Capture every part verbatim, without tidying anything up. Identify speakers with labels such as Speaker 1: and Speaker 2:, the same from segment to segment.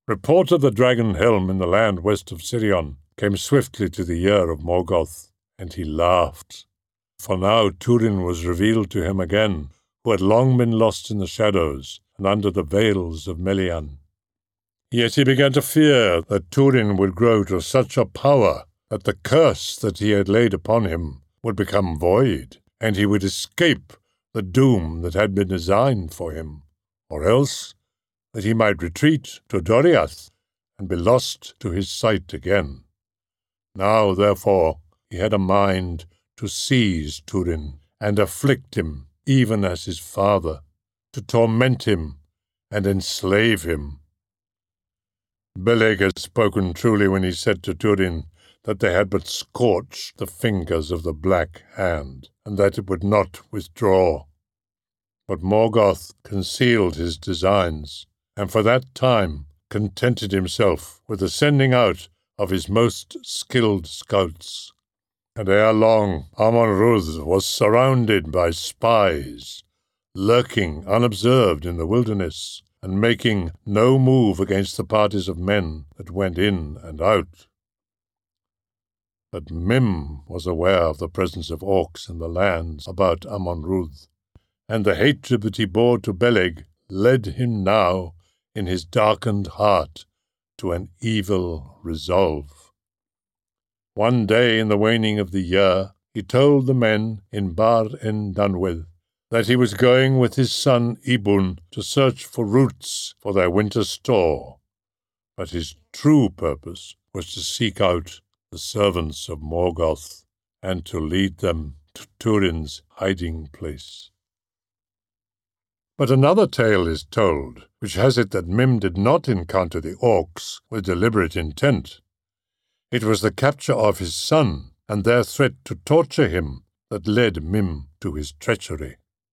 Speaker 1: Report of the dragon helm in the land west of Sirion came swiftly to the ear of Morgoth, and he laughed. For now Turin was revealed to him again, who had long been lost in the shadows and under the veils of Melian. Yet he began to fear that Turin would grow to such a power that the curse that he had laid upon him would become void, and he would escape the doom that had been designed for him, or else that he might retreat to Doriath and be lost to his sight again. Now, therefore, he had a mind to seize Turin and afflict him, even as his father, to torment him and enslave him. Beleg had spoken truly when he said to Turin that they had but scorched the fingers of the Black Hand, and that it would not withdraw. But Morgoth concealed his designs, and for that time contented himself with the sending out of his most skilled scouts. And ere long Amon-Rûdh was surrounded by spies, lurking unobserved in the wilderness, and making no move against the parties of men that went in and out. But Mim was aware of the presence of orcs in the lands about Amon-Rûdh, and the hatred that he bore to Beleg led him now, in his darkened heart, to an evil resolve. One day in the waning of the year, he told the men in Bar-en-Dunwedd that he was going with his son Ibun to search for roots for their winter store, but his true purpose was to seek out the servants of Morgoth and to lead them to Turin's hiding place. But another tale is told, which has it that Mim did not encounter the orcs with deliberate intent. It was the capture of his son and their threat to torture him that led Mim to his treachery.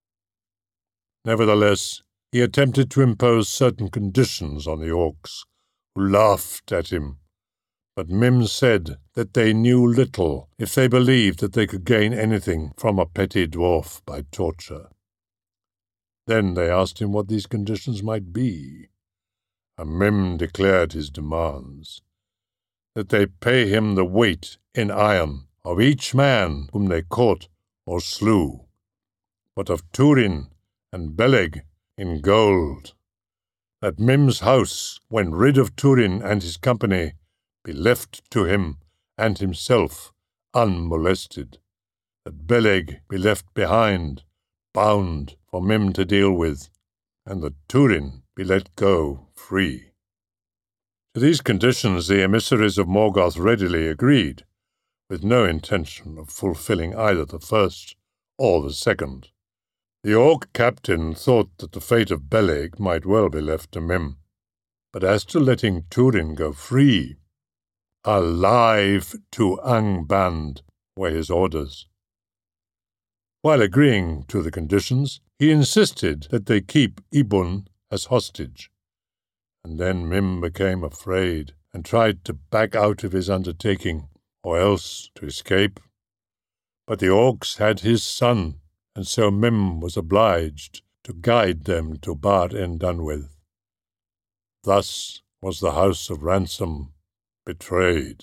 Speaker 1: Nevertheless, he attempted to impose certain conditions on the orcs, who laughed at him. But Mim said that they knew little if they believed that they could gain anything from a petty dwarf by torture. Then they asked him what these conditions might be, and Mim declared his demands, that they pay him the weight in iron of each man whom they caught or slew, but of Turin and Beleg in gold, that Mim's house, when rid of Turin and his company, be left to him and himself unmolested, that Beleg be left behind, bound for Mim to deal with, and that Turin be let go free. To these conditions the emissaries of Morgoth readily agreed, with no intention of fulfilling either the first or the second. The orc captain thought that the fate of Beleg might well be left to Mim, but as to letting Turin go free, alive to Angband were his orders. While agreeing to the conditions, he insisted that they keep Ibun as hostage, and then Mim became afraid and tried to back out of his undertaking, or else to escape. But the orcs had his son, and so Mim was obliged to guide them to Bar-en-Dunwedd. Thus was the house of ransom betrayed.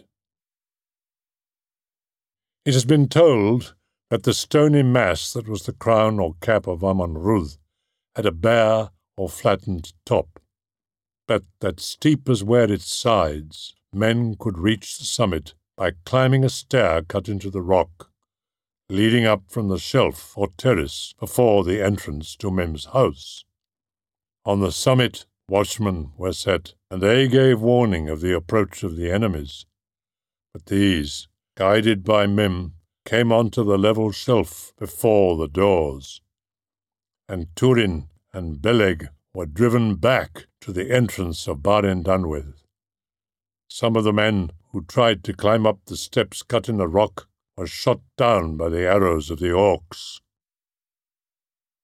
Speaker 1: It has been told that the stony mass that was the crown or cap of Amon-Rûdh had a bare or flattened top, but that steep as were its sides, men could reach the summit by climbing a stair cut into the rock, leading up from the shelf or terrace before the entrance to Mim's house. On the summit watchmen were set, and they gave warning of the approach of the enemies. But these, guided by Mim, came onto the level shelf before the doors, and Turin and Beleg were driven back to the entrance of Bar-en-Dunwedd. Some of the men who tried to climb up the steps cut in the rock were shot down by the arrows of the orcs,